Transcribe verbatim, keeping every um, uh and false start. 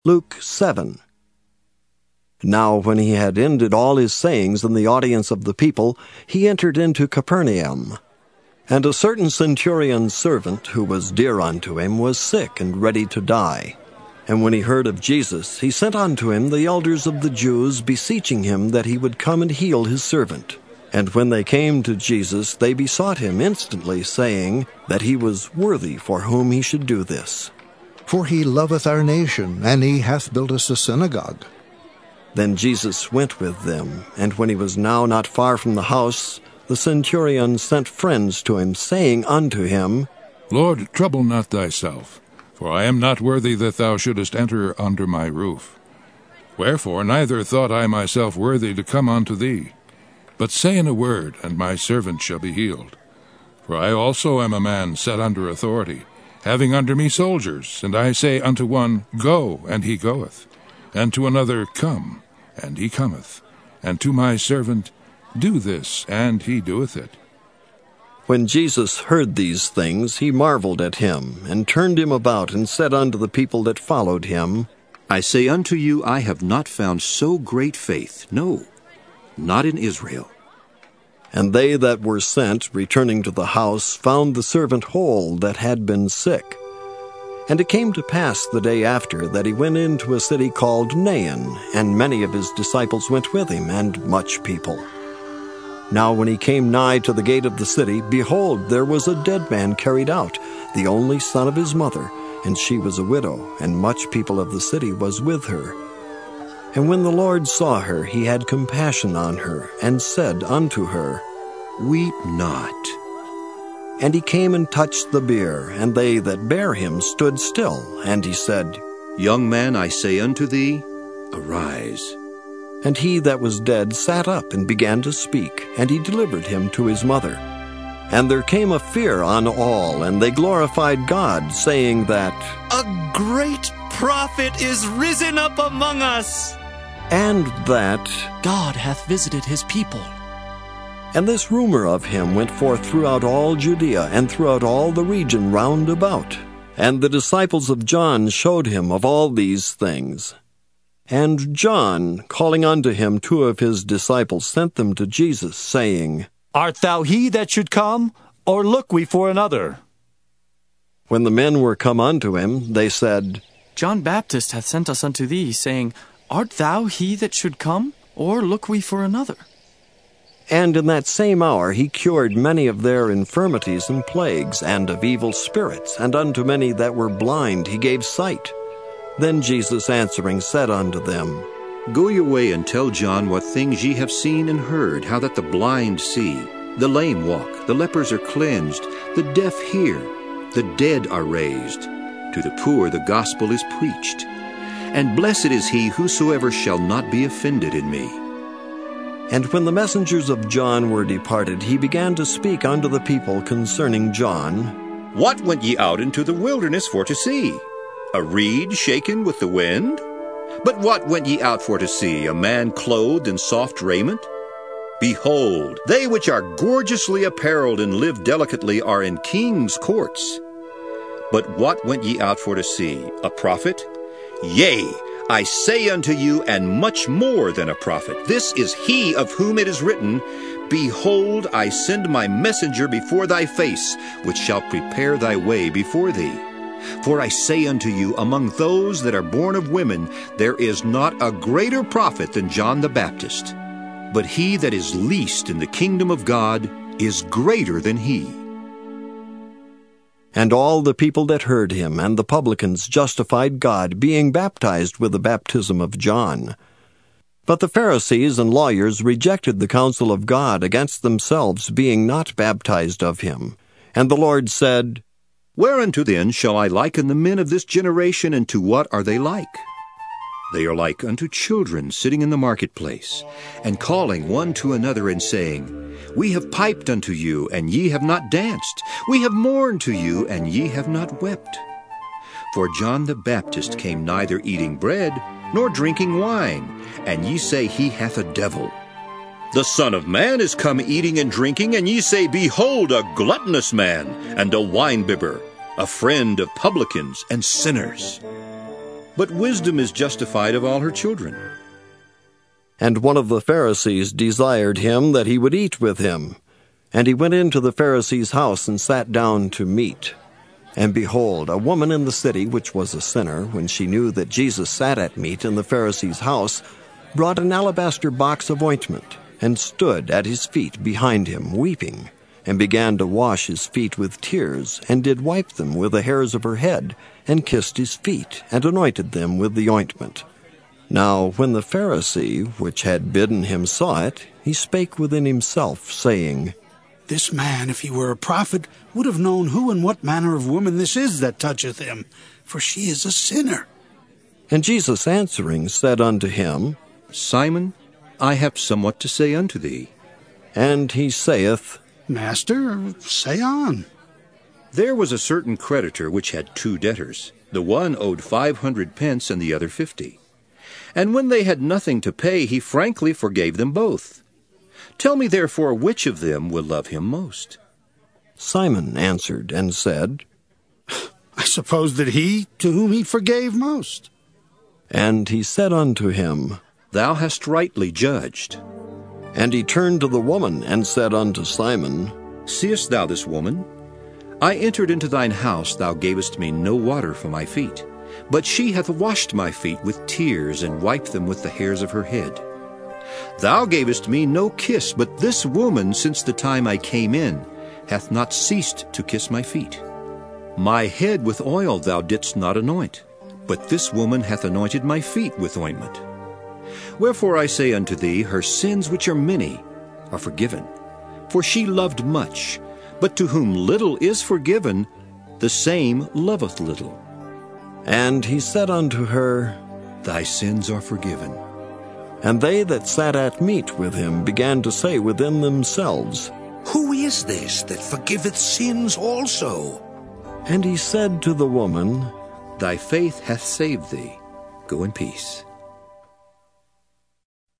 Luke seven. Now when he had ended all his sayings in the audience of the people, he entered into Capernaum. And a certain centurion's servant, who was dear unto him, was sick and ready to die. And when he heard of Jesus, he sent unto him the elders of the Jews, beseeching him that he would come and heal his servant. And when they came to Jesus, they besought him instantly, saying that he was worthy for whom he should do this. For he loveth our nation, and he hath built us a synagogue. Then Jesus went with them, and when he was now not far from the house, the centurion sent friends to him, saying unto him, Lord, trouble not thyself, for I am not worthy that thou shouldest enter under my roof. Wherefore neither thought I myself worthy to come unto thee. But say in a word, and my servant shall be healed. For I also am a man set under authority, having under me soldiers, and I say unto one, Go, and he goeth, and to another, Come, and he cometh, and to my servant, Do this, and he doeth it. When Jesus heard these things, he marveled at him, and turned him about, and said unto the people that followed him, I say unto you, I have not found so great faith, no, not in Israel. And they that were sent, returning to the house, found the servant whole that had been sick. And it came to pass the day after that he went into a city called Nain, and many of his disciples went with him, and much people. Now when he came nigh to the gate of the city, behold, there was a dead man carried out, the only son of his mother, and she was a widow, and much people of the city was with her. And when the Lord saw her, he had compassion on her, and said unto her, Weep not. And he came and touched the bier, and they that bare him stood still. And he said, Young man, I say unto thee, arise. And he that was dead sat up and began to speak, and he delivered him to his mother. And there came a fear on all, and they glorified God, saying that, A great prophet is risen up among us, and that God hath visited his people. And this rumor of him went forth throughout all Judea, and throughout all the region round about. And the disciples of John showed him of all these things. And John, calling unto him two of his disciples, sent them to Jesus, saying, Art thou he that should come, or look we for another? When the men were come unto him, they said, John Baptist hath sent us unto thee, saying, Art thou he that should come, or look we for another? And in that same hour he cured many of their infirmities and plagues, and of evil spirits, and unto many that were blind he gave sight. Then Jesus answering said unto them, Go your way and tell John what things ye have seen and heard, how that the blind see, the lame walk, the lepers are cleansed, the deaf hear, the dead are raised. To the poor the gospel is preached. And blessed is he whosoever shall not be offended in me. And when the messengers of John were departed, he began to speak unto the people concerning John. What went ye out into the wilderness for to see? A reed shaken with the wind? But what went ye out for to see? A man clothed in soft raiment? Behold, they which are gorgeously apparelled and live delicately are in kings' courts. But what went ye out for to see? A prophet? Yea, I say unto you, and much more than a prophet. This is he of whom it is written, Behold, I send my messenger before thy face, which shall prepare thy way before thee. For I say unto you, among those that are born of women, there is not a greater prophet than John the Baptist. But he that is least in the kingdom of God is greater than he. And all the people that heard him and the publicans justified God, being baptized with the baptism of John. But the Pharisees and lawyers rejected the counsel of God against themselves, being not baptized of him. And the Lord said, Whereunto then shall I liken the men of this generation, and to what are they like? They are like unto children sitting in the marketplace, and calling one to another, and saying, We have piped unto you, and ye have not danced. We have mourned to you, and ye have not wept. For John the Baptist came neither eating bread, nor drinking wine, and ye say he hath a devil. The Son of Man is come eating and drinking, and ye say, Behold, a gluttonous man, and a winebibber, a friend of publicans and sinners. but wisdom is justified of all her children. And one of the Pharisees desired him that he would eat with him. And he went into the Pharisee's house and sat down to meat. And behold, a woman in the city, which was a sinner, when she knew that Jesus sat at meat in the Pharisee's house, brought an alabaster box of ointment, and stood at his feet behind him, weeping, and began to wash his feet with tears, and did wipe them with the hairs of her head, and kissed his feet, and anointed them with the ointment. Now when the Pharisee, which had bidden him, saw it, he spake within himself, saying, This man, if he were a prophet, would have known who and what manner of woman this is that toucheth him, for she is a sinner. And Jesus answering said unto him, Simon, I have somewhat to say unto thee. And he saith, Master, say on. There was a certain creditor which had two debtors. The one owed five hundred pence, and the other fifty. And when they had nothing to pay, he frankly forgave them both. Tell me therefore which of them will love him most. Simon answered and said, I suppose that he to whom he forgave most. And he said unto him, Thou hast rightly judged. And he turned to the woman and said unto Simon, Seest thou this woman? I entered into thine house, thou gavest me no water for my feet, but she hath washed my feet with tears, and wiped them with the hairs of her head. Thou gavest me no kiss, but this woman, since the time I came in, hath not ceased to kiss my feet. My head with oil thou didst not anoint, but this woman hath anointed my feet with ointment. Wherefore I say unto thee, her sins, which are many, are forgiven. For she loved much, but to whom little is forgiven, the same loveth little. And he said unto her, Thy sins are forgiven. And they that sat at meat with him began to say within themselves, Who is this that forgiveth sins also? And he said to the woman, Thy faith hath saved thee. Go in peace.